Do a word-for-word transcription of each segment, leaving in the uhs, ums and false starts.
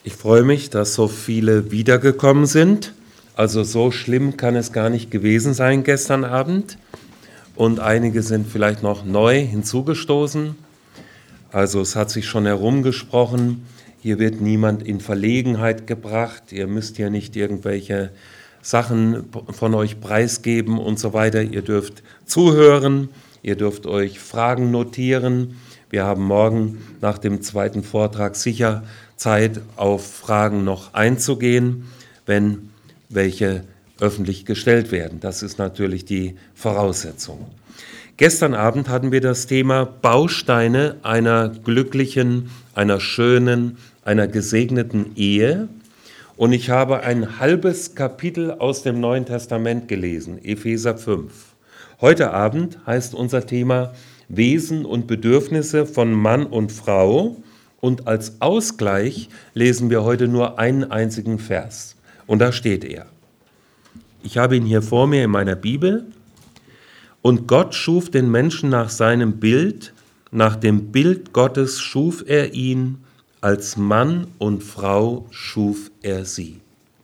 Ich freue mich, dass so viele wiedergekommen sind. Also so schlimm kann es gar nicht gewesen sein gestern Abend. Und einige sind vielleicht noch neu hinzugestoßen. Also es hat sich schon herumgesprochen, hier wird niemand in Verlegenheit gebracht. Ihr müsst hier nicht irgendwelche Sachen von euch preisgeben und so weiter. Ihr dürft zuhören, ihr dürft euch Fragen notieren. Wir haben morgen nach dem zweiten Vortrag sicher Zeit, auf Fragen noch einzugehen, wenn welche öffentlich gestellt werden. Das ist natürlich die Voraussetzung. Gestern Abend hatten wir das Thema Bausteine einer glücklichen, einer schönen, einer gesegneten Ehe. Und ich habe ein halbes Kapitel aus dem Neuen Testament gelesen, Epheser fünf. Heute Abend heißt unser Thema Wesen und Bedürfnisse von Mann und Frau. Und als Ausgleich lesen wir heute nur einen einzigen Vers. Und da steht er. Ich habe ihn hier vor mir in meiner Bibel. Und Gott schuf den Menschen nach seinem Bild. Nach dem Bild Gottes schuf er ihn. Als Mann und Frau schuf er sie.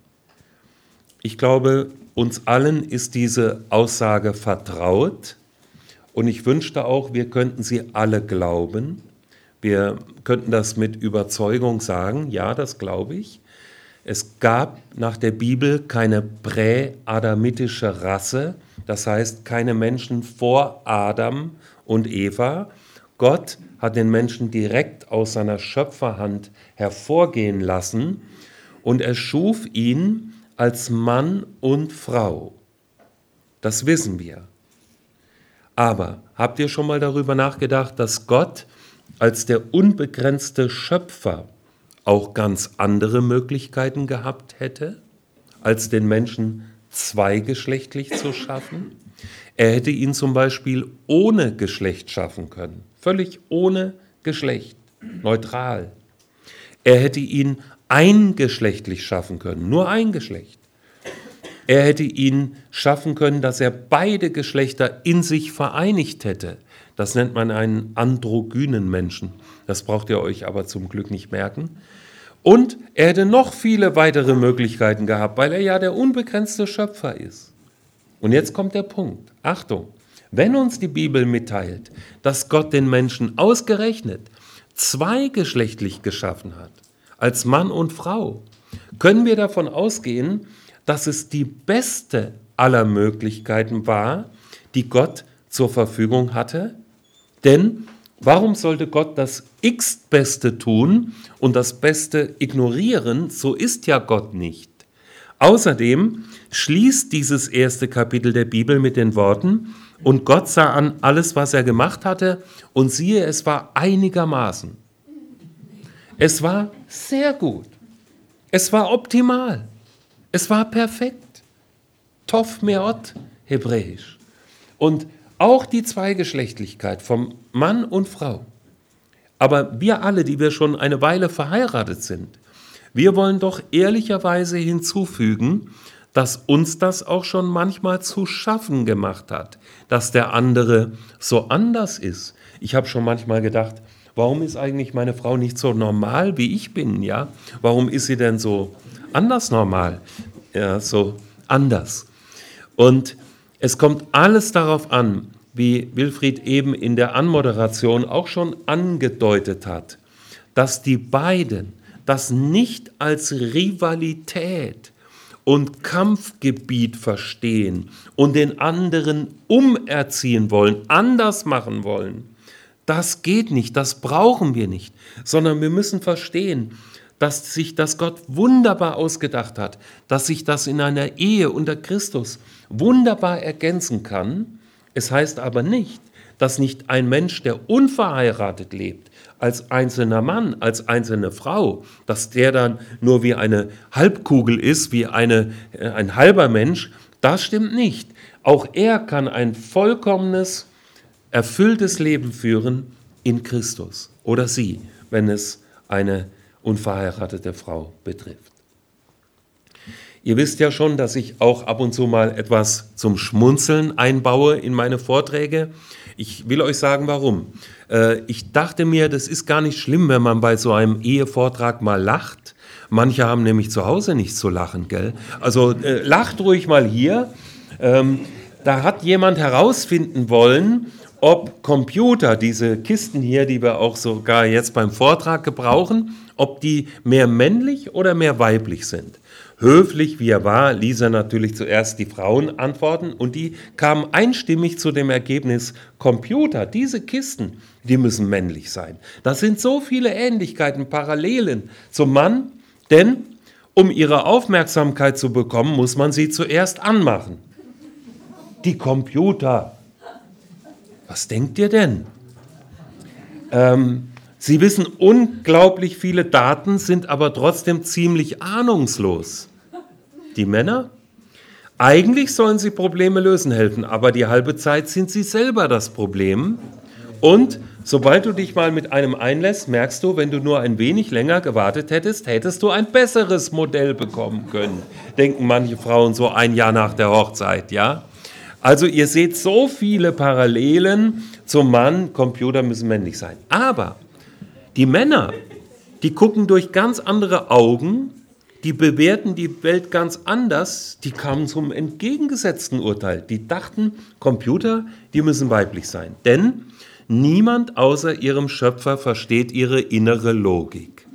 Ich glaube, uns allen ist diese Aussage vertraut. Und ich wünschte auch, wir könnten sie alle glauben. Wir könnten das mit Überzeugung sagen, ja, das glaube ich. Es gab nach der Bibel keine präadamitische Rasse, das heißt keine Menschen vor Adam und Eva. Gott hat den Menschen direkt aus seiner Schöpferhand hervorgehen lassen und er schuf ihn als Mann und Frau. Das wissen wir. Aber habt ihr schon mal darüber nachgedacht, dass Gott als der unbegrenzte Schöpfer auch ganz andere Möglichkeiten gehabt hätte, als den Menschen zweigeschlechtlich zu schaffen? Er hätte ihn zum Beispiel ohne Geschlecht schaffen können, völlig ohne Geschlecht, neutral. Er hätte ihn eingeschlechtlich schaffen können, nur ein Geschlecht. Er hätte ihn schaffen können, dass er beide Geschlechter in sich vereinigt hätte. Das nennt man einen androgynen Menschen. Das braucht ihr euch aber zum Glück nicht merken. Und er hätte noch viele weitere Möglichkeiten gehabt, weil er ja der unbegrenzte Schöpfer ist. Und jetzt kommt der Punkt. Achtung, wenn uns die Bibel mitteilt, dass Gott den Menschen ausgerechnet zweigeschlechtlich geschaffen hat, als Mann und Frau, können wir davon ausgehen, dass es die beste aller Möglichkeiten war, die Gott zur Verfügung hatte. Denn warum sollte Gott das x-Beste tun und das Beste ignorieren? So ist ja Gott nicht. Außerdem schließt dieses erste Kapitel der Bibel mit den Worten, und Gott sah an alles, was er gemacht hatte, und siehe, es war einigermaßen. Es war sehr gut. Es war optimal. Es war perfekt. Tov meot, hebräisch. Und auch die Zweigeschlechtlichkeit vom Mann und Frau. Aber wir alle, die wir schon eine Weile verheiratet sind, wir wollen doch ehrlicherweise hinzufügen, dass uns das auch schon manchmal zu schaffen gemacht hat, dass der andere so anders ist. Ich habe schon manchmal gedacht, warum ist eigentlich meine Frau nicht so normal, wie ich bin? Ja? Warum ist sie denn so anders normal? Ja, so anders. Und es kommt alles darauf an, wie Wilfried eben in der Anmoderation auch schon angedeutet hat, dass die beiden das nicht als Rivalität und Kampfgebiet verstehen und den anderen umerziehen wollen, anders machen wollen. Das geht nicht, das brauchen wir nicht, sondern wir müssen verstehen, dass sich das Gott wunderbar ausgedacht hat, dass sich das in einer Ehe unter Christus wunderbar ergänzen kann. Es heißt aber nicht, dass nicht ein Mensch, der unverheiratet lebt, als einzelner Mann, als einzelne Frau, dass der dann nur wie eine Halbkugel ist, wie eine, ein halber Mensch. Das stimmt nicht. Auch er kann ein vollkommenes, erfülltes Leben führen in Christus. Oder sie, wenn es eine unverheiratete Frau betrifft. Ihr wisst ja schon, dass ich auch ab und zu mal etwas zum Schmunzeln einbaue in meine Vorträge. Ich will euch sagen, warum. Äh, ich dachte mir, das ist gar nicht schlimm, wenn man bei so einem Ehevortrag mal lacht. Manche haben nämlich zu Hause nichts zu lachen, gell? Also äh, lacht ruhig mal hier. Ähm, da hat jemand herausfinden wollen, ob Computer, diese Kisten hier, die wir auch sogar jetzt beim Vortrag gebrauchen, ob die mehr männlich oder mehr weiblich sind. Höflich wie er war, ließ er natürlich zuerst die Frauen antworten und die kamen einstimmig zu dem Ergebnis, Computer, diese Kisten, die müssen männlich sein. Das sind so viele Ähnlichkeiten, Parallelen zum Mann, denn um ihre Aufmerksamkeit zu bekommen, muss man sie zuerst anmachen. Die Computer. Was denkt ihr denn? Ähm, Sie wissen unglaublich viele Daten, sind aber trotzdem ziemlich ahnungslos. Die Männer? Eigentlich sollen sie Probleme lösen helfen, aber die halbe Zeit sind sie selber das Problem. Und sobald du dich mal mit einem einlässt, merkst du, wenn du nur ein wenig länger gewartet hättest, hättest du ein besseres Modell bekommen können. Denken manche Frauen so ein Jahr nach der Hochzeit, ja? Also ihr seht so viele Parallelen zum Mann, Computer müssen männlich sein. Aber die Männer, die gucken durch ganz andere Augen, die bewerten die Welt ganz anders, die kamen zum entgegengesetzten Urteil. Die dachten, Computer, die müssen weiblich sein. Denn niemand außer ihrem Schöpfer versteht ihre innere Logik.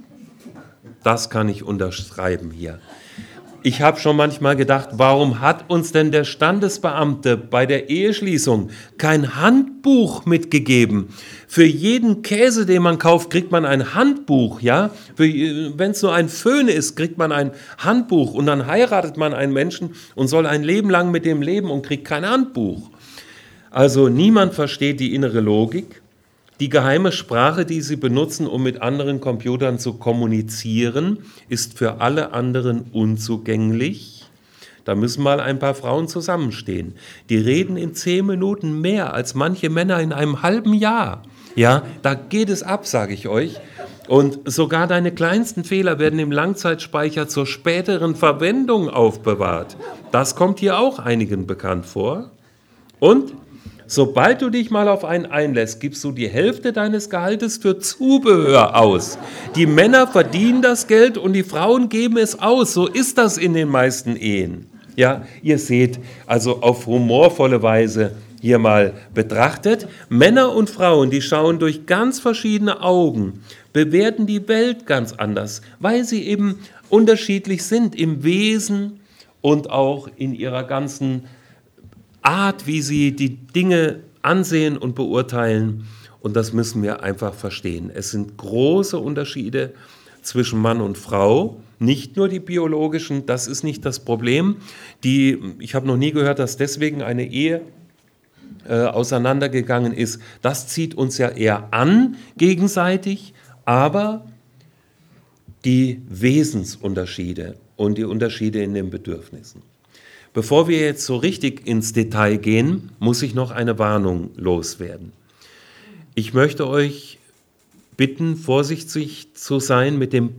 Das kann ich unterschreiben hier. Ich habe schon manchmal gedacht, warum hat uns denn der Standesbeamte bei der Eheschließung kein Handbuch mitgegeben? Für jeden Käse, den man kauft, kriegt man ein Handbuch, ja? Wenn es nur ein Föhn ist, kriegt man ein Handbuch und dann heiratet man einen Menschen und soll ein Leben lang mit dem leben und kriegt kein Handbuch. Also niemand versteht die innere Logik. Die geheime Sprache, die sie benutzen, um mit anderen Computern zu kommunizieren, ist für alle anderen unzugänglich. Da müssen mal ein paar Frauen zusammenstehen. Die reden in zehn Minuten mehr als manche Männer in einem halben Jahr. Ja, da geht es ab, sage ich euch. Und sogar deine kleinsten Fehler werden im Langzeitspeicher zur späteren Verwendung aufbewahrt. Das kommt hier auch einigen bekannt vor. Und sobald du dich mal auf einen einlässt, gibst du die Hälfte deines Gehaltes für Zubehör aus. Die Männer verdienen das Geld und die Frauen geben es aus. So ist das in den meisten Ehen. Ja, ihr seht, also auf humorvolle Weise hier mal betrachtet, Männer und Frauen, die schauen durch ganz verschiedene Augen, bewerten die Welt ganz anders, weil sie eben unterschiedlich sind im Wesen und auch in ihrer ganzen Art, wie sie die Dinge ansehen und beurteilen. Und das müssen wir einfach verstehen. Es sind große Unterschiede zwischen Mann und Frau, nicht nur die biologischen, das ist nicht das Problem. Die, ich habe noch nie gehört, dass deswegen eine Ehe äh, auseinandergegangen ist. Das zieht uns ja eher an gegenseitig, aber die Wesensunterschiede und die Unterschiede in den Bedürfnissen. Bevor wir jetzt so richtig ins Detail gehen, muss ich noch eine Warnung loswerden. Ich möchte euch bitten, vorsichtig zu sein mit dem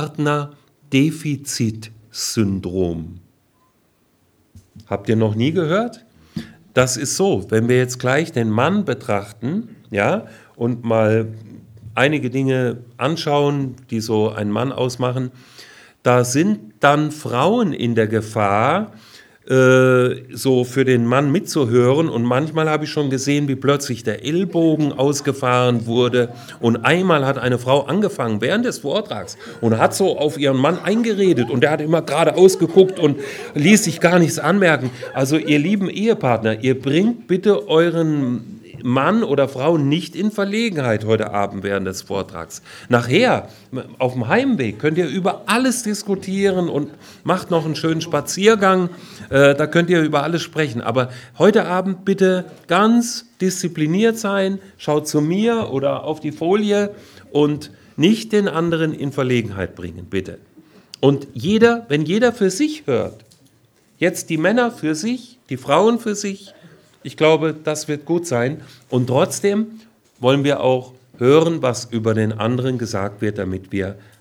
Partnerdefizitsyndrom. Habt ihr noch nie gehört? Das ist so, wenn wir jetzt gleich den Mann betrachten, ja, und mal einige Dinge anschauen, die so einen Mann ausmachen, da sind dann Frauen in der Gefahr, so für den Mann mitzuhören, und manchmal habe ich schon gesehen, wie plötzlich der Ellbogen ausgefahren wurde und einmal hat eine Frau angefangen während des Vortrags und hat so auf ihren Mann eingeredet und der hat immer geradeaus geguckt und ließ sich gar nichts anmerken. Also ihr lieben Ehepartner, ihr bringt bitte euren Mann oder Frau nicht in Verlegenheit heute Abend während des Vortrags. Nachher, auf dem Heimweg, könnt ihr über alles diskutieren und macht noch einen schönen Spaziergang. Äh, da könnt ihr über alles sprechen. Aber heute Abend bitte ganz diszipliniert sein. Schaut zu mir oder auf die Folie und nicht den anderen in Verlegenheit bringen, bitte. Und jeder, wenn jeder für sich hört, jetzt die Männer für sich, die Frauen für sich, ich glaube, das wird gut sein. Und trotzdem wollen wir auch hören, was über den anderen gesagt wird, damit wir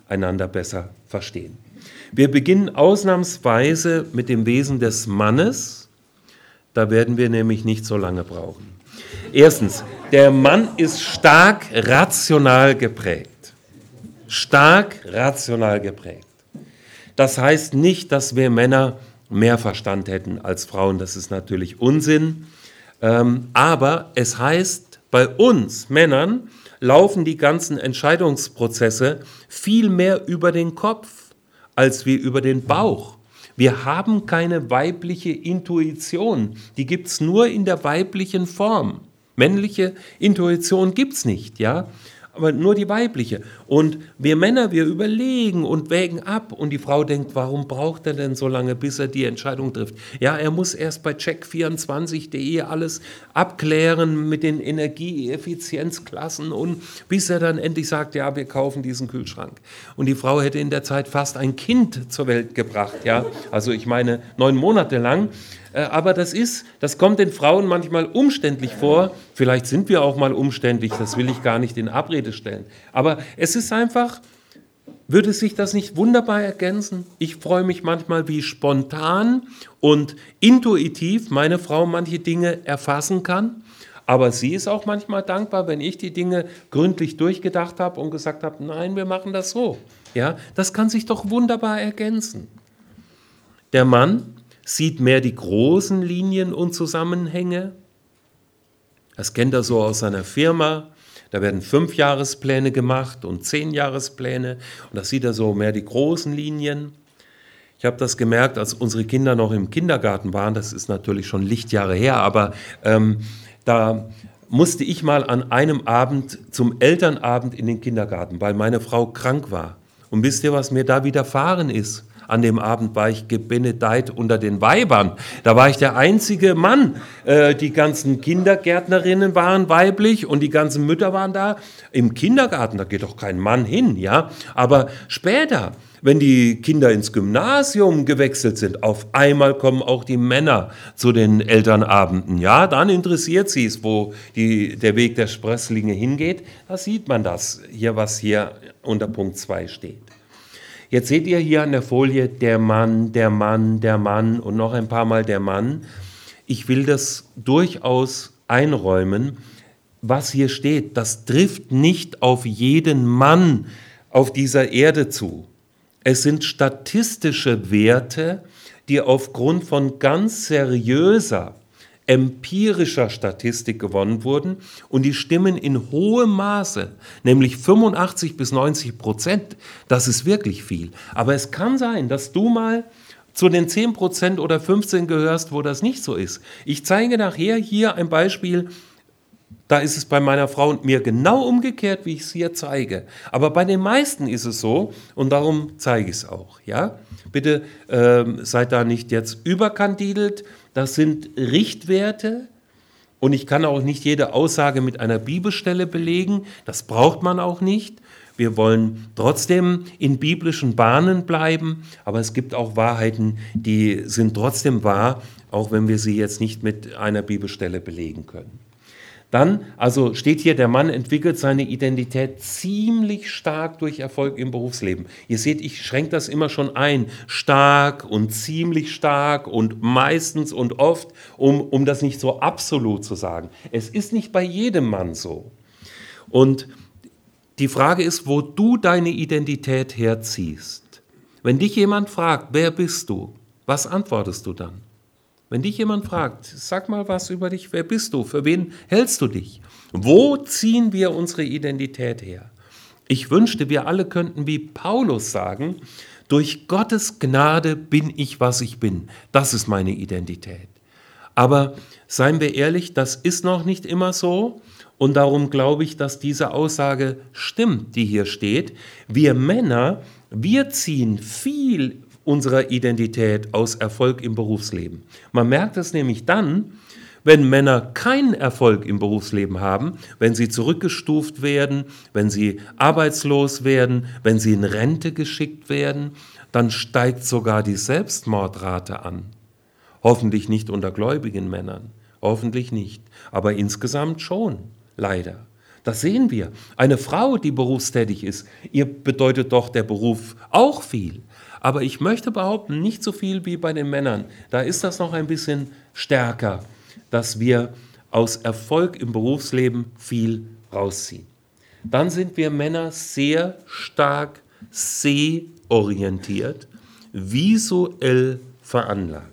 einander besser verstehen. Wir beginnen ausnahmsweise mit dem Wesen des Mannes. Da werden wir nämlich nicht so lange brauchen. Erstens, der Mann ist stark rational geprägt. Stark rational geprägt. Das heißt nicht, dass wir Männer mehr Verstand hätten als Frauen. Das ist natürlich Unsinn. Ähm, aber es heißt, bei uns Männern laufen die ganzen Entscheidungsprozesse viel mehr über den Kopf als wir über den Bauch. Wir haben keine weibliche Intuition. Die gibt es nur in der weiblichen Form. Männliche Intuition gibt es nicht, ja, aber nur die weibliche. Und wir Männer, wir überlegen und wägen ab. Und die Frau denkt, warum braucht er denn so lange, bis er die Entscheidung trifft? Ja, er muss erst bei check vierundzwanzig punkt de alles abklären mit den Energieeffizienzklassen und bis er dann endlich sagt, ja, wir kaufen diesen Kühlschrank. Und die Frau hätte in der Zeit fast ein Kind zur Welt gebracht, ja. Also ich meine, neun Monate lang. Aber das ist, das kommt den Frauen manchmal umständlich vor. Vielleicht sind wir auch mal umständlich, das will ich gar nicht in Abrede stellen. Aber es ist einfach, würde sich das nicht wunderbar ergänzen? Ich freue mich manchmal, wie spontan und intuitiv meine Frau manche Dinge erfassen kann. Aber sie ist auch manchmal dankbar, wenn ich die Dinge gründlich durchgedacht habe und gesagt habe, nein, wir machen das so. Ja, das kann sich doch wunderbar ergänzen. Der Mann sieht mehr die großen Linien und Zusammenhänge. Das kennt er so aus seiner Firma. Da werden Fünfjahrespläne gemacht und Zehnjahrespläne. Und da sieht er so mehr die großen Linien. Ich habe das gemerkt, als unsere Kinder noch im Kindergarten waren. Das ist natürlich schon Lichtjahre her, aber ähm, da musste ich mal an einem Abend zum Elternabend in den Kindergarten, weil meine Frau krank war. Und wisst ihr, was mir da widerfahren ist? An dem Abend war ich gebenedeit unter den Weibern. Da war ich der einzige Mann. Äh, die ganzen Kindergärtnerinnen waren weiblich und die ganzen Mütter waren da. Im Kindergarten, da geht doch kein Mann hin, ja. Aber später, wenn die Kinder ins Gymnasium gewechselt sind, auf einmal kommen auch die Männer zu den Elternabenden. Ja, dann interessiert sie es, wo die, der Weg der Sprösslinge hingeht. Da sieht man das hier, was hier unter Punkt zwei steht. Jetzt seht ihr hier an der Folie der Mann, der Mann, der Mann und noch ein paar Mal der Mann. Ich will das durchaus einräumen. Was hier steht, das trifft nicht auf jeden Mann auf dieser Erde zu. Es sind statistische Werte, die aufgrund von ganz seriöser, empirischer Statistik gewonnen wurden und die stimmen in hohem Maße, nämlich fünfundachtzig bis neunzig Prozent. Das ist wirklich viel. Aber es kann sein, dass du mal zu den zehn Prozent oder fünfzehn gehörst, wo das nicht so ist. Ich zeige nachher hier ein Beispiel, da ist es bei meiner Frau und mir genau umgekehrt, wie ich es hier zeige. Aber bei den meisten ist es so und darum zeige ich es auch. Ja? Bitte ähm, seid da nicht jetzt überkandidelt. Das sind Richtwerte und ich kann auch nicht jede Aussage mit einer Bibelstelle belegen. Das braucht man auch nicht. Wir wollen trotzdem in biblischen Bahnen bleiben, aber es gibt auch Wahrheiten, die sind trotzdem wahr, auch wenn wir sie jetzt nicht mit einer Bibelstelle belegen können. Dann, also steht hier, der Mann entwickelt seine Identität ziemlich stark durch Erfolg im Berufsleben. Ihr seht, ich schränke das immer schon ein. Stark und ziemlich stark und meistens und oft, um, um das nicht so absolut zu sagen. Es ist nicht bei jedem Mann so. Und die Frage ist, wo du deine Identität herziehst. Wenn dich jemand fragt, wer bist du, was antwortest du dann? Wenn dich jemand fragt, sag mal was über dich, wer bist du, für wen hältst du dich? Wo ziehen wir unsere Identität her? Ich wünschte, wir alle könnten wie Paulus sagen, durch Gottes Gnade bin ich, was ich bin. Das ist meine Identität. Aber seien wir ehrlich, das ist noch nicht immer so und darum glaube ich, dass diese Aussage stimmt, die hier steht. Wir Männer, wir ziehen viel unserer Identität aus Erfolg im Berufsleben. Man merkt es nämlich dann, wenn Männer keinen Erfolg im Berufsleben haben, wenn sie zurückgestuft werden, wenn sie arbeitslos werden, wenn sie in Rente geschickt werden, dann steigt sogar die Selbstmordrate an. Hoffentlich nicht unter gläubigen Männern, hoffentlich nicht, aber insgesamt schon, leider. Das sehen wir. Eine Frau, die berufstätig ist, ihr bedeutet doch der Beruf auch viel. Aber ich möchte behaupten, nicht so viel wie bei den Männern. Da ist das noch ein bisschen stärker, dass wir aus Erfolg im Berufsleben viel rausziehen. Dann sind wir Männer sehr stark sehorientiert, visuell veranlagt.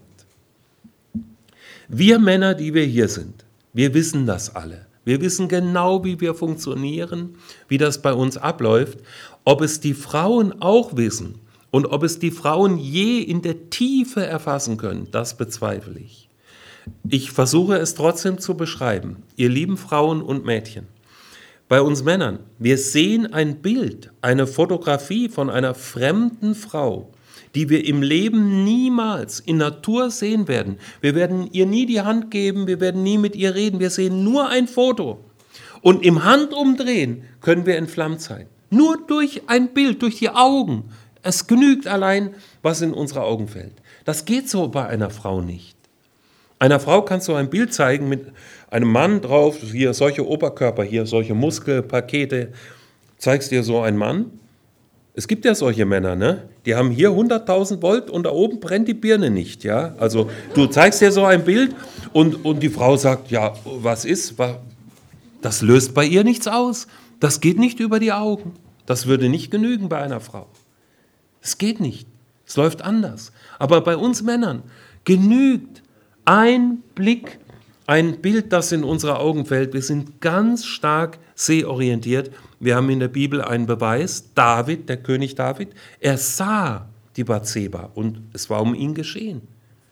Wir Männer, die wir hier sind, wir wissen das alle. Wir wissen genau, wie wir funktionieren, wie das bei uns abläuft. Ob es die Frauen auch wissen und ob es die Frauen je in der Tiefe erfassen können, das bezweifle ich. Ich versuche es trotzdem zu beschreiben. Ihr lieben Frauen und Mädchen, bei uns Männern, wir sehen ein Bild, eine Fotografie von einer fremden Frau, die wir im Leben niemals in Natur sehen werden. Wir werden ihr nie die Hand geben, wir werden nie mit ihr reden, wir sehen nur ein Foto. Und im Handumdrehen können wir entflammt sein. Nur durch ein Bild, durch die Augen. Es genügt allein, was in unsere Augen fällt. Das geht so bei einer Frau nicht. Einer Frau kannst du ein Bild zeigen mit einem Mann drauf, hier solche Oberkörper, hier solche Muskelpakete. Zeigst dir so einen Mann? Es gibt ja solche Männer, ne? Die haben hier hunderttausend Volt und da oben brennt die Birne nicht, ja? Also du zeigst dir so ein Bild und, und die Frau sagt, ja, was ist? Das löst bei ihr nichts aus. Das geht nicht über die Augen. Das würde nicht genügen bei einer Frau. Es geht nicht. Es läuft anders. Aber bei uns Männern genügt ein Blick, ein Bild, das in unsere Augen fällt. Wir sind ganz stark sehorientiert. Wir haben in der Bibel einen Beweis. David, der König David, er sah die Bathseba und es war um ihn geschehen.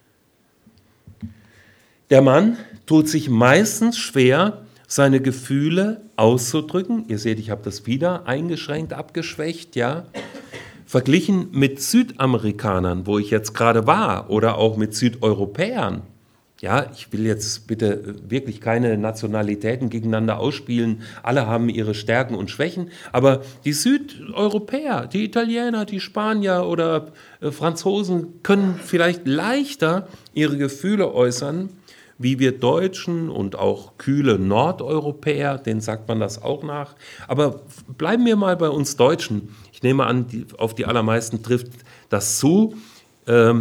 Der Mann tut sich meistens schwer, seine Gefühle auszudrücken. Ihr seht, ich habe das wieder eingeschränkt, abgeschwächt, ja. Verglichen mit Südamerikanern, wo ich jetzt gerade war, oder auch mit Südeuropäern. Ja, ich will jetzt bitte wirklich keine Nationalitäten gegeneinander ausspielen. Alle haben ihre Stärken und Schwächen. Aber die Südeuropäer, die Italiener, die Spanier oder äh, Franzosen können vielleicht leichter ihre Gefühle äußern, wie wir Deutschen und auch kühle Nordeuropäer, denen sagt man das auch nach. Aber bleiben wir mal bei uns Deutschen. Ich nehme an, die, auf die allermeisten trifft das zu. Ähm,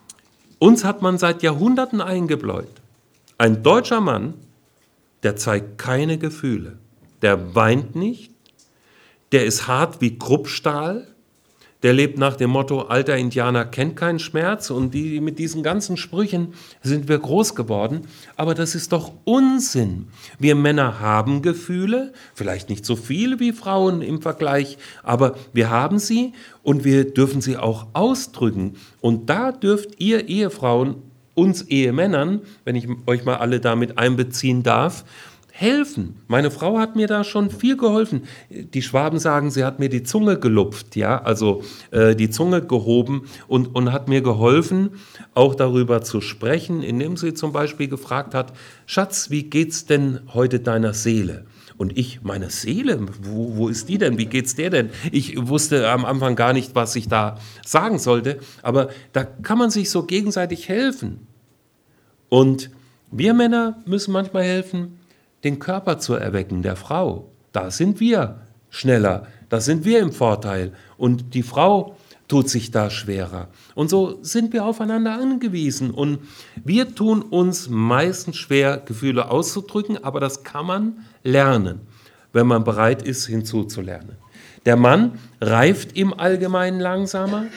uns hat man seit Jahrhunderten eingebläut. Ein deutscher Mann, der zeigt keine Gefühle. Der weint nicht, der ist hart wie Kruppstahl, der lebt nach dem Motto, alter Indianer kennt keinen Schmerz, und die, mit diesen ganzen Sprüchen sind wir groß geworden. Aber das ist doch Unsinn. Wir Männer haben Gefühle, vielleicht nicht so viele wie Frauen im Vergleich, aber wir haben sie und wir dürfen sie auch ausdrücken. Und da dürft ihr Ehefrauen, uns Ehemännern, wenn ich euch mal alle damit einbeziehen darf, helfen. Meine Frau hat mir da schon viel geholfen. Die Schwaben sagen, sie hat mir die Zunge gelupft, ja, also äh, die Zunge gehoben und, und hat mir geholfen, auch darüber zu sprechen, indem sie zum Beispiel gefragt hat, Schatz, wie geht's denn heute deiner Seele? Und ich, meine Seele, wo, wo ist die denn? Wie geht's der denn? Ich wusste am Anfang gar nicht, was ich da sagen sollte, aber da kann man sich so gegenseitig helfen. Und wir Männer müssen manchmal helfen, den Körper zu erwecken, der Frau. Da sind wir schneller, da sind wir im Vorteil und die Frau tut sich da schwerer. Und so sind wir aufeinander angewiesen und wir tun uns meistens schwer, Gefühle auszudrücken, aber das kann man lernen, wenn man bereit ist, hinzuzulernen. Der Mann reift im Allgemeinen langsamer,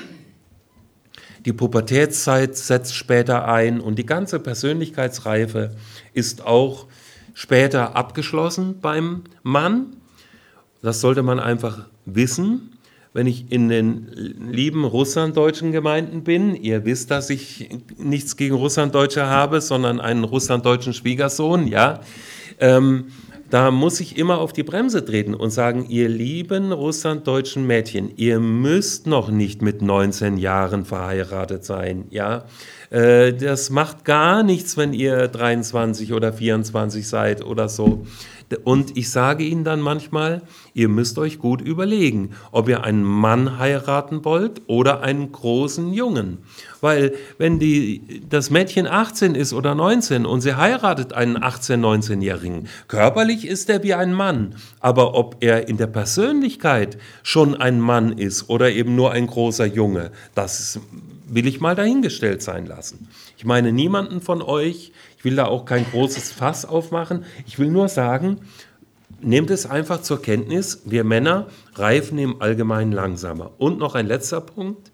die Pubertätszeit setzt später ein und die ganze Persönlichkeitsreife ist auch später abgeschlossen beim Mann. Das sollte man einfach wissen. Wenn ich in den lieben russlanddeutschen Gemeinden bin, ihr wisst, dass ich nichts gegen Russlanddeutsche habe, sondern einen russlanddeutschen Schwiegersohn, ja, ähm, da muss ich immer auf die Bremse treten und sagen, ihr lieben russlanddeutschen Mädchen, ihr müsst noch nicht mit neunzehn Jahren verheiratet sein, ja. Das macht gar nichts, wenn ihr dreiundzwanzig oder vierundzwanzig seid oder so. Und ich sage Ihnen dann manchmal, ihr müsst euch gut überlegen, ob ihr einen Mann heiraten wollt oder einen großen Jungen. Weil wenn die, das Mädchen achtzehn ist oder neunzehn und sie heiratet einen achtzehn-, neunzehnjährigen, körperlich ist er wie ein Mann. Aber ob er in der Persönlichkeit schon ein Mann ist oder eben nur ein großer Junge, das ist, will ich mal dahingestellt sein lassen. Ich meine niemanden von euch, ich will da auch kein großes Fass aufmachen, ich will nur sagen, nehmt es einfach zur Kenntnis, wir Männer reifen im Allgemeinen langsamer. Und noch ein letzter Punkt,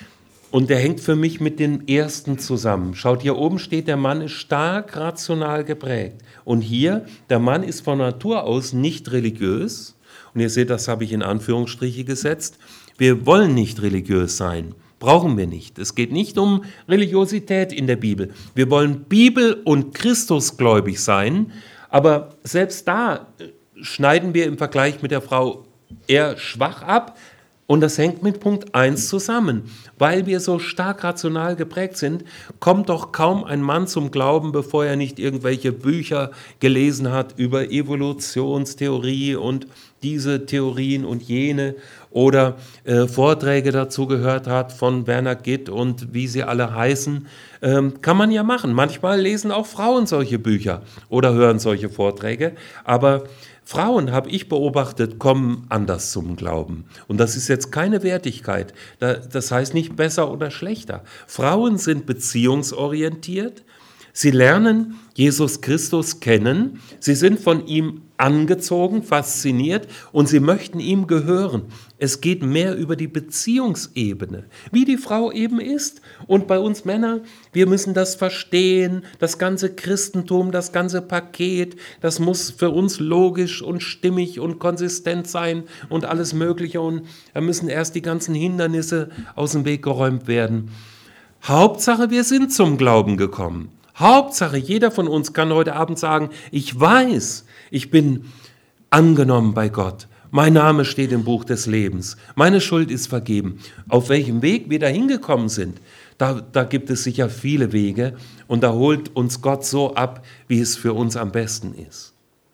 und der hängt für mich mit dem ersten zusammen. Schaut, hier oben steht, der Mann ist stark rational geprägt. Und hier, der Mann ist von Natur aus nicht religiös. Und ihr seht, das habe ich in Anführungsstriche gesetzt. Wir wollen nicht religiös sein. Brauchen wir nicht. Es geht nicht um Religiosität in der Bibel. Wir wollen Bibel- und Christusgläubig sein, aber selbst da schneiden wir im Vergleich mit der Frau eher schwach ab und das hängt mit Punkt eins zusammen. Weil wir so stark rational geprägt sind, kommt doch kaum ein Mann zum Glauben, bevor er nicht irgendwelche Bücher gelesen hat über Evolutionstheorie und diese Theorien und jene oder äh, Vorträge dazu gehört hat von Werner Gitt und wie sie alle heißen, ähm, kann man ja machen. Manchmal lesen auch Frauen solche Bücher oder hören solche Vorträge, aber Frauen, habe ich beobachtet, kommen anders zum Glauben. Und das ist jetzt keine Wertigkeit. Das heißt nicht besser oder schlechter. Frauen sind beziehungsorientiert. Sie lernen Jesus Christus kennen. Sie sind von ihm angezogen, fasziniert und sie möchten ihm gehören. Es geht mehr über die Beziehungsebene, wie die Frau eben ist. Und bei uns Männern, wir müssen das verstehen, das ganze Christentum, das ganze Paket, das muss für uns logisch und stimmig und konsistent sein und alles Mögliche. Und da müssen erst die ganzen Hindernisse aus dem Weg geräumt werden. Hauptsache, wir sind zum Glauben gekommen. Hauptsache, jeder von uns kann heute Abend sagen, ich weiß, ich bin angenommen bei Gott. Mein Name steht im Buch des Lebens. Meine Schuld ist vergeben. Auf welchem Weg wir da hingekommen sind, da, da gibt es sicher viele Wege und da holt uns Gott so ab, wie es für uns am besten ist.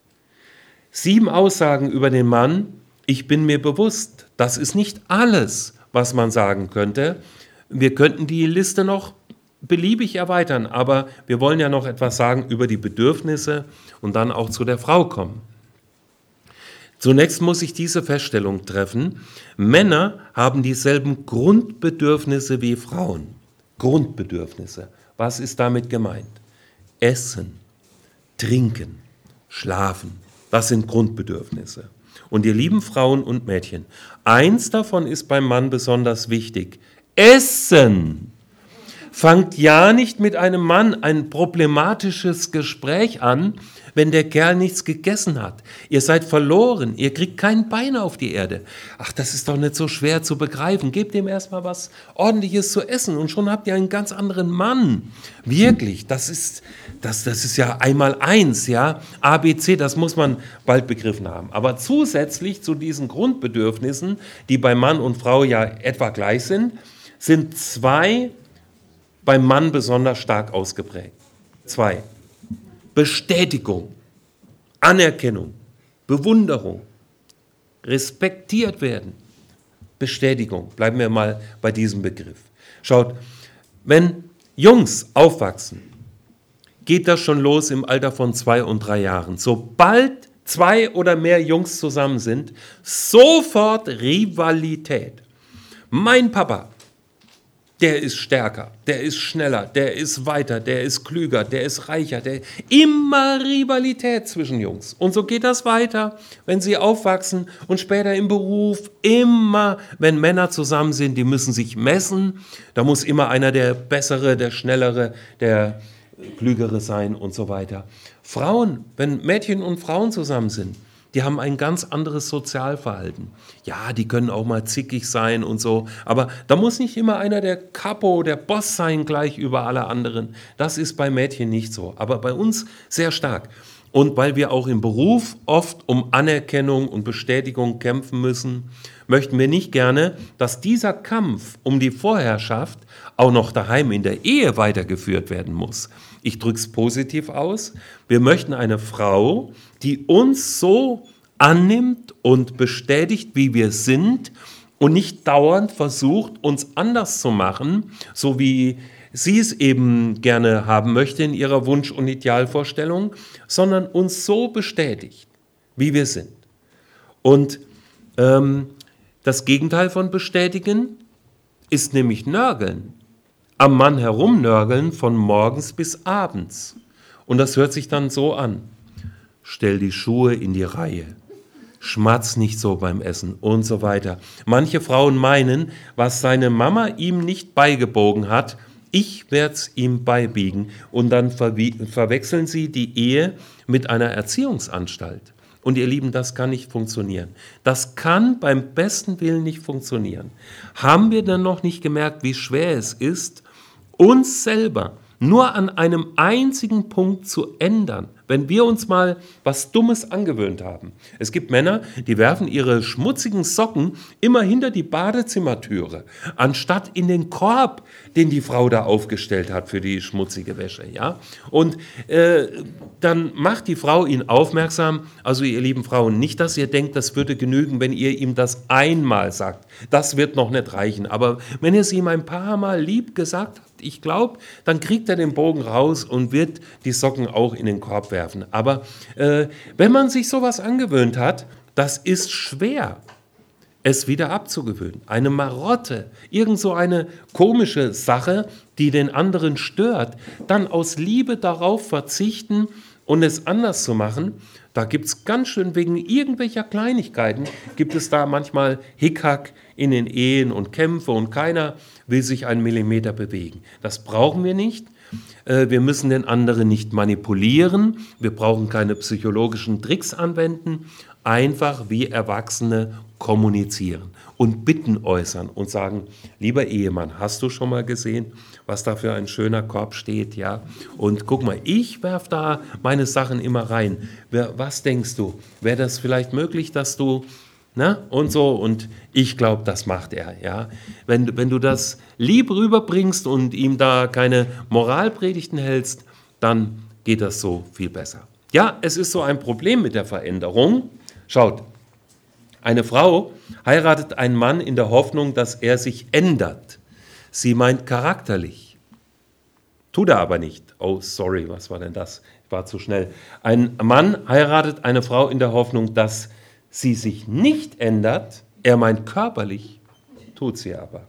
Sieben Aussagen über den Mann. Ich bin mir bewusst, das ist nicht alles, was man sagen könnte. Wir könnten die Liste noch beliebig erweitern, aber wir wollen ja noch etwas sagen über die Bedürfnisse und dann auch zu der Frau kommen. Zunächst muss ich diese Feststellung treffen, Männer haben dieselben Grundbedürfnisse wie Frauen. Grundbedürfnisse. Was ist damit gemeint? Essen, trinken, schlafen. Das sind Grundbedürfnisse. Und ihr lieben Frauen und Mädchen, eins davon ist beim Mann besonders wichtig. Essen! Fangt ja nicht mit einem Mann ein problematisches Gespräch an, wenn der Kerl nichts gegessen hat. Ihr seid verloren, ihr kriegt kein Bein auf die Erde. Ach, das ist doch nicht so schwer zu begreifen. Gebt ihm erstmal was Ordentliches zu essen und schon habt ihr einen ganz anderen Mann. Wirklich, das ist, das, das ist ja einmal eins, ja. A, B, C, das muss man bald begriffen haben. Aber zusätzlich zu diesen Grundbedürfnissen, die bei Mann und Frau ja etwa gleich sind, sind zwei beim Mann besonders stark ausgeprägt. Zwei. Bestätigung, Anerkennung, Bewunderung, respektiert werden. Bestätigung, bleiben wir mal bei diesem Begriff. Schaut, wenn Jungs aufwachsen, geht das schon los im Alter von zwei und drei Jahren. Sobald zwei oder mehr Jungs zusammen sind, sofort Rivalität. Mein Papa, der ist stärker, der ist schneller, der ist weiter, der ist klüger, der ist reicher. Der immer Rivalität zwischen Jungs. Und so geht das weiter, wenn sie aufwachsen und später im Beruf. Immer, wenn Männer zusammen sind, die müssen sich messen. Da muss immer einer der Bessere, der Schnellere, der Klügere sein und so weiter. Frauen, wenn Mädchen und Frauen zusammen sind, die haben ein ganz anderes Sozialverhalten. Ja, die können auch mal zickig sein und so, aber da muss nicht immer einer der Capo, der Boss sein, gleich über alle anderen. Das ist bei Mädchen nicht so, aber bei uns sehr stark. Und weil wir auch im Beruf oft um Anerkennung und Bestätigung kämpfen müssen, möchten wir nicht gerne, dass dieser Kampf um die Vorherrschaft auch noch daheim in der Ehe weitergeführt werden muss. Ich drücke es positiv aus. Wir möchten eine Frau, die uns so annimmt und bestätigt, wie wir sind und nicht dauernd versucht, uns anders zu machen, so wie sie es eben gerne haben möchte in ihrer Wunsch- und Idealvorstellung, sondern uns so bestätigt, wie wir sind. Und ähm, das Gegenteil von bestätigen ist nämlich nörgeln. Am Mann herumnörgeln von morgens bis abends. Und das hört sich dann so an. Stell die Schuhe in die Reihe. Schmatz nicht so beim Essen und so weiter. Manche Frauen meinen, was seine Mama ihm nicht beigebogen hat, ich werde es ihm beibiegen. Und dann verwi- verwechseln sie die Ehe mit einer Erziehungsanstalt. Und ihr Lieben, das kann nicht funktionieren. Das kann beim besten Willen nicht funktionieren. Haben wir denn noch nicht gemerkt, wie schwer es ist, uns selber nur an einem einzigen Punkt zu ändern, wenn wir uns mal was Dummes angewöhnt haben. Es gibt Männer, die werfen ihre schmutzigen Socken immer hinter die Badezimmertüre, anstatt in den Korb, den die Frau da aufgestellt hat für die schmutzige Wäsche. Ja? Und äh, dann macht die Frau ihn aufmerksam, also ihr lieben Frauen, nicht, dass ihr denkt, das würde genügen, wenn ihr ihm das einmal sagt. Das wird noch nicht reichen. Aber wenn ihr es ihm ein paar Mal lieb gesagt habt, ich glaube, dann kriegt er den Bogen raus und wird die Socken auch in den Korb werfen. Aber äh, wenn man sich sowas angewöhnt hat, das ist schwer, es wieder abzugewöhnen. Eine Marotte, irgend so eine komische Sache, die den anderen stört, dann aus Liebe darauf verzichten und es anders zu machen, da gibt es ganz schön wegen irgendwelcher Kleinigkeiten, gibt es da manchmal Hickhack in den Ehen und Kämpfe und keiner will sich einen Millimeter bewegen. Das brauchen wir nicht. Wir müssen den anderen nicht manipulieren. Wir brauchen keine psychologischen Tricks anwenden. Einfach wie Erwachsene kommunizieren und Bitten äußern und sagen, lieber Ehemann, hast du schon mal gesehen, was da für ein schöner Korb steht? Ja? Und guck mal, ich werfe da meine Sachen immer rein. Was denkst du? Wäre das vielleicht möglich, dass du... Na, und so, und ich glaube, das macht er. Ja? Wenn, wenn du das lieb rüberbringst und ihm da keine Moralpredigten hältst, dann geht das so viel besser. Ja, es ist so ein Problem mit der Veränderung. Schaut, eine Frau heiratet einen Mann in der Hoffnung, dass er sich ändert. Sie meint charakterlich. Tut er aber nicht. Oh, sorry, was war denn das? Ich war zu schnell. Ein Mann heiratet eine Frau in der Hoffnung, dass sie sich nicht ändert, er meint körperlich, tut sie aber.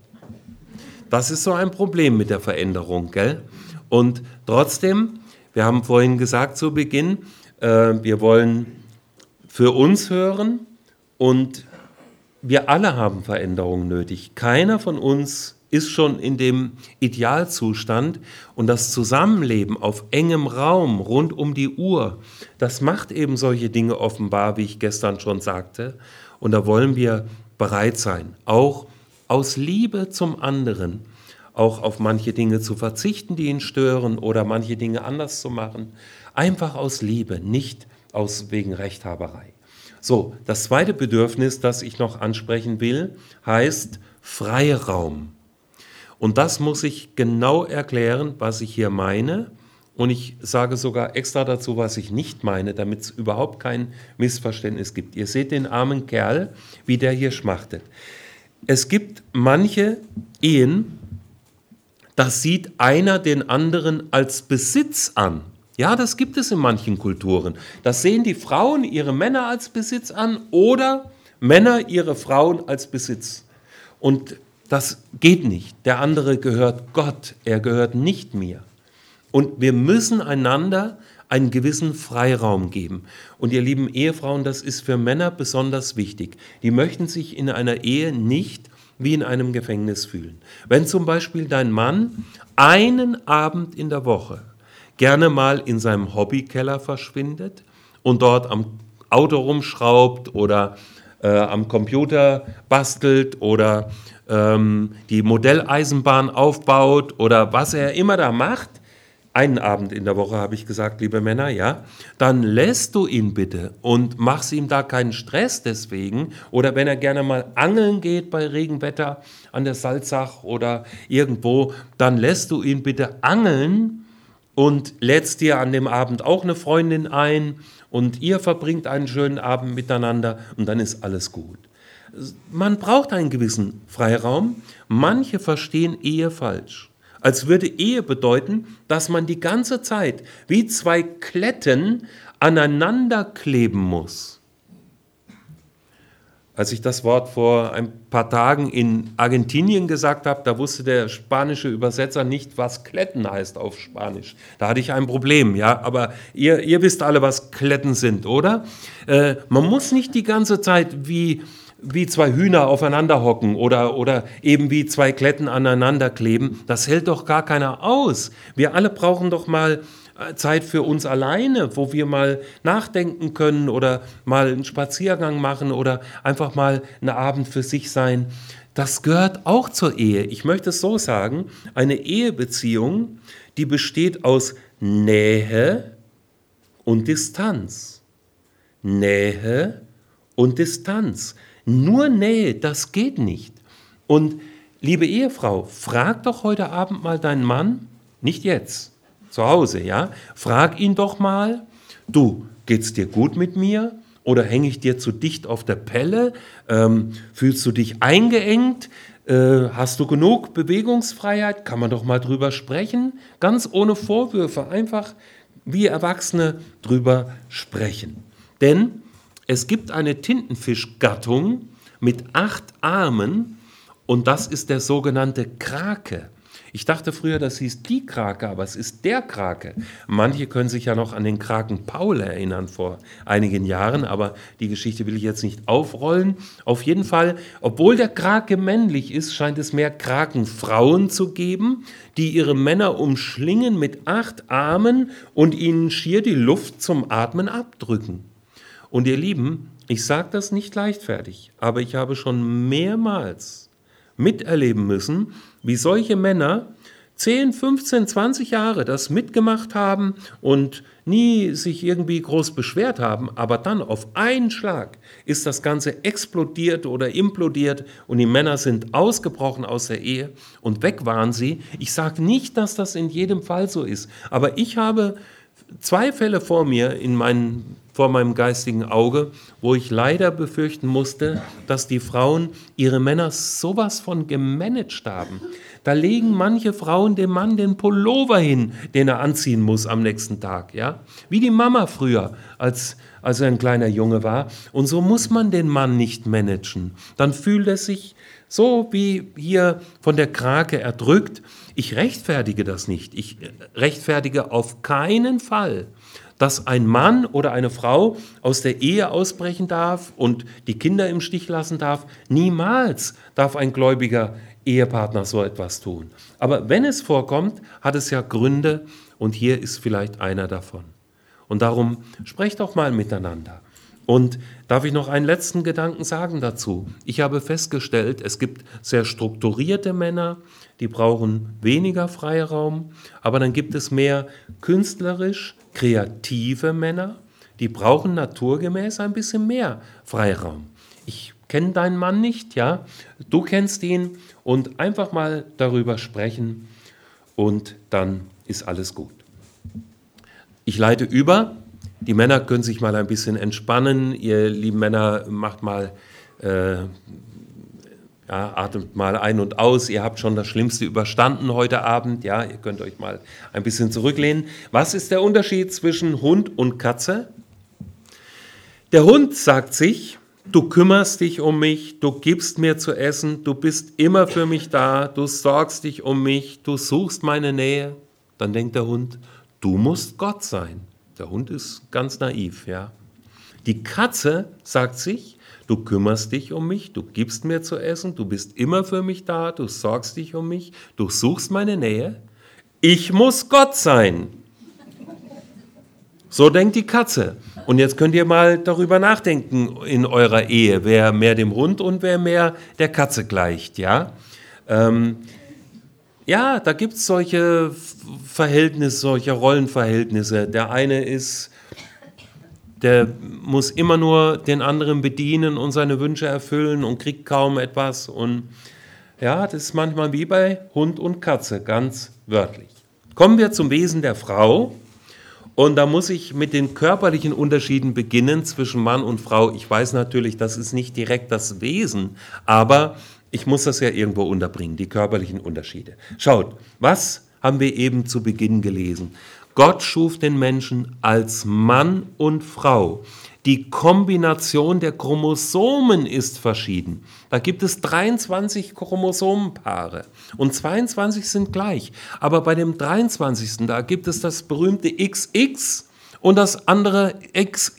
Das ist so ein Problem mit der Veränderung, gell? Und trotzdem, wir haben vorhin gesagt zu Beginn, äh, wir wollen für uns hören und wir alle haben Veränderungen nötig. Keiner von uns ist schon in dem Idealzustand und das Zusammenleben auf engem Raum rund um die Uhr, das macht eben solche Dinge offenbar, wie ich gestern schon sagte. Und da wollen wir bereit sein, auch aus Liebe zum anderen, auch auf manche Dinge zu verzichten, die ihn stören oder manche Dinge anders zu machen. Einfach aus Liebe, nicht aus wegen Rechthaberei. So, das zweite Bedürfnis, das ich noch ansprechen will, heißt Freiraum. Und das muss ich genau erklären, was ich hier meine. Und ich sage sogar extra dazu, was ich nicht meine, damit es überhaupt kein Missverständnis gibt. Ihr seht den armen Kerl, wie der hier schmachtet. Es gibt manche Ehen, da sieht einer den anderen als Besitz an. Ja, das gibt es in manchen Kulturen. Das sehen die Frauen ihre Männer als Besitz an oder Männer ihre Frauen als Besitz. Und das geht nicht. Der andere gehört Gott, er gehört nicht mir. Und wir müssen einander einen gewissen Freiraum geben. Und ihr lieben Ehefrauen, das ist für Männer besonders wichtig. Die möchten sich in einer Ehe nicht wie in einem Gefängnis fühlen. Wenn zum Beispiel dein Mann einen Abend in der Woche gerne mal in seinem Hobbykeller verschwindet und dort am Auto rumschraubt oder äh, am Computer bastelt oder ähm, die Modelleisenbahn aufbaut oder was er immer da macht, einen Abend in der Woche, habe ich gesagt, liebe Männer, ja, dann lässt du ihn bitte und machst ihm da keinen Stress deswegen. Oder wenn er gerne mal angeln geht bei Regenwetter an der Salzach oder irgendwo, dann lässt du ihn bitte angeln und lädst dir an dem Abend auch eine Freundin ein und ihr verbringt einen schönen Abend miteinander und dann ist alles gut. Man braucht einen gewissen Freiraum. Manche verstehen Ehe falsch. Als würde Ehe bedeuten, dass man die ganze Zeit wie zwei Kletten aneinander kleben muss. Als ich das Wort vor ein paar Tagen in Argentinien gesagt habe, da wusste der spanische Übersetzer nicht, was Kletten heißt auf Spanisch. Da hatte ich ein Problem, ja, aber ihr, ihr wisst alle, was Kletten sind, oder? Äh, man muss nicht die ganze Zeit wie... wie zwei Hühner aufeinander hocken oder, oder eben wie zwei Kletten aneinander kleben, das hält doch gar keiner aus. Wir alle brauchen doch mal Zeit für uns alleine, wo wir mal nachdenken können oder mal einen Spaziergang machen oder einfach mal einen Abend für sich sein. Das gehört auch zur Ehe. Ich möchte es so sagen, eine Ehebeziehung, die besteht aus Nähe und Distanz. Nähe und Distanz. Nur Nähe, das geht nicht. Und liebe Ehefrau, frag doch heute Abend mal deinen Mann, nicht jetzt, zu Hause, ja, frag ihn doch mal, du, geht's dir gut mit mir? Oder hänge ich dir zu dicht auf der Pelle? Ähm, fühlst du dich eingeengt? Äh, hast du genug Bewegungsfreiheit? Kann man doch mal drüber sprechen, ganz ohne Vorwürfe, einfach wie Erwachsene drüber sprechen. Denn es gibt eine Tintenfischgattung mit acht Armen und das ist der sogenannte Krake. Ich dachte früher, das hieß die Krake, aber es ist der Krake. Manche können sich ja noch an den Kraken Paul erinnern vor einigen Jahren, aber die Geschichte will ich jetzt nicht aufrollen. Auf jeden Fall, obwohl der Krake männlich ist, scheint es mehr Krakenfrauen zu geben, die ihre Männer umschlingen mit acht Armen und ihnen schier die Luft zum Atmen abdrücken. Und ihr Lieben, ich sage das nicht leichtfertig, aber ich habe schon mehrmals miterleben müssen, wie solche Männer zehn, fünfzehn, zwanzig Jahre das mitgemacht haben und nie sich irgendwie groß beschwert haben, aber dann auf einen Schlag ist das Ganze explodiert oder implodiert und die Männer sind ausgebrochen aus der Ehe und weg waren sie. Ich sage nicht, dass das in jedem Fall so ist, aber ich habe zwei Fälle vor mir in meinen, vor meinem geistigen Auge, wo ich leider befürchten musste, dass die Frauen ihre Männer sowas von gemanagt haben. Da legen manche Frauen dem Mann den Pullover hin, den er anziehen muss am nächsten Tag, ja? Wie die Mama früher, als, als er ein kleiner Junge war. Und so muss man den Mann nicht managen. Dann fühlt er sich so wie hier von der Krake erdrückt. Ich rechtfertige das nicht. Ich rechtfertige auf keinen Fall, dass ein Mann oder eine Frau aus der Ehe ausbrechen darf und die Kinder im Stich lassen darf. Niemals darf ein gläubiger Ehepartner so etwas tun. Aber wenn es vorkommt, hat es ja Gründe und hier ist vielleicht einer davon. Und darum sprecht doch mal miteinander. Und darf ich noch einen letzten Gedanken sagen dazu? Ich habe festgestellt, es gibt sehr strukturierte Männer, die brauchen weniger Freiraum, aber dann gibt es mehr künstlerisch kreative Männer, die brauchen naturgemäß ein bisschen mehr Freiraum. Ich kenne deinen Mann nicht, ja? Du kennst ihn und einfach mal darüber sprechen und dann ist alles gut. Ich leite über. Die Männer können sich mal ein bisschen entspannen. Ihr lieben Männer, macht mal, äh, ja, atmet mal ein und aus. Ihr habt schon das Schlimmste überstanden heute Abend. Ja, ihr könnt euch mal ein bisschen zurücklehnen. Was ist der Unterschied zwischen Hund und Katze? Der Hund sagt sich, du kümmerst dich um mich, du gibst mir zu essen, du bist immer für mich da, du sorgst dich um mich, du suchst meine Nähe. Dann denkt der Hund, du musst Gott sein. Der Hund ist ganz naiv, ja. Die Katze sagt sich, du kümmerst dich um mich, du gibst mir zu essen, du bist immer für mich da, du sorgst dich um mich, du suchst meine Nähe. Ich muss Gott sein. So denkt die Katze. Und jetzt könnt ihr mal darüber nachdenken in eurer Ehe, wer mehr dem Hund und wer mehr der Katze gleicht, ja. Ähm, Ja, da gibt es solche Verhältnisse, solche Rollenverhältnisse. Der eine ist, der muss immer nur den anderen bedienen und seine Wünsche erfüllen und kriegt kaum etwas. Und ja, das ist manchmal wie bei Hund und Katze, ganz wörtlich. Kommen wir zum Wesen der Frau. Und da muss ich mit den körperlichen Unterschieden beginnen zwischen Mann und Frau. Ich weiß natürlich, das ist nicht direkt das Wesen, aber ich muss das ja irgendwo unterbringen, die körperlichen Unterschiede. Schaut, was haben wir eben zu Beginn gelesen? Gott schuf den Menschen als Mann und Frau. Die Kombination der Chromosomen ist verschieden. Da gibt es dreiundzwanzig Chromosomenpaare und zweiundzwanzig sind gleich. Aber bei dem dreiundzwanzigsten da gibt es das berühmte X X und das andere X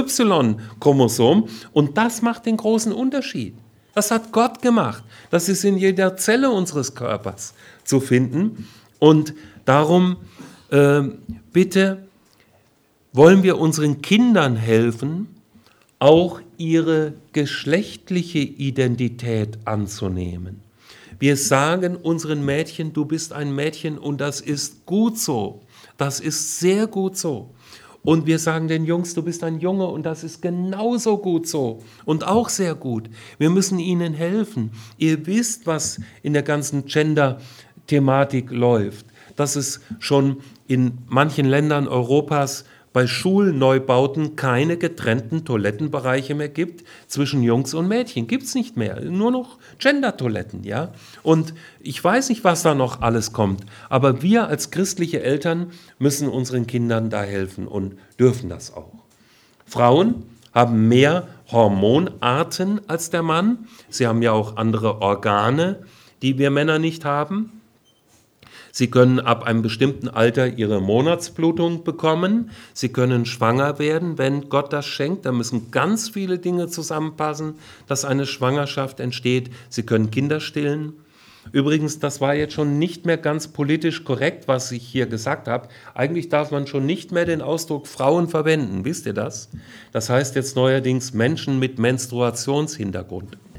Y-Chromosom und das macht den großen Unterschied. Das hat Gott gemacht. Das ist in jeder Zelle unseres Körpers zu finden und darum äh, bitte wollen wir unseren Kindern helfen, auch ihre geschlechtliche Identität anzunehmen. Wir sagen unseren Mädchen, du bist ein Mädchen und das ist gut so. Das ist sehr gut so. Und wir sagen den Jungs, du bist ein Junge und das ist genauso gut so und auch sehr gut. Wir müssen ihnen helfen. Ihr wisst, was in der ganzen Gender-Thematik läuft, dass es schon in manchen Ländern Europas bei Schulneubauten keine getrennten Toilettenbereiche mehr gibt zwischen Jungs und Mädchen. Gibt es nicht mehr, nur noch Gender-Toiletten, ja. Und ich weiß nicht, was da noch alles kommt, aber wir als christliche Eltern müssen unseren Kindern da helfen und dürfen das auch. Frauen haben mehr Hormonarten als der Mann. Sie haben ja auch andere Organe, die wir Männer nicht haben. Sie können ab einem bestimmten Alter ihre Monatsblutung bekommen. Sie können schwanger werden, wenn Gott das schenkt. Da müssen ganz viele Dinge zusammenpassen, dass eine Schwangerschaft entsteht. Sie können Kinder stillen. Übrigens, das war jetzt schon nicht mehr ganz politisch korrekt, was ich hier gesagt habe. Eigentlich darf man schon nicht mehr den Ausdruck Frauen verwenden. Wisst ihr das? Das heißt jetzt neuerdings Menschen mit Menstruationshintergrund.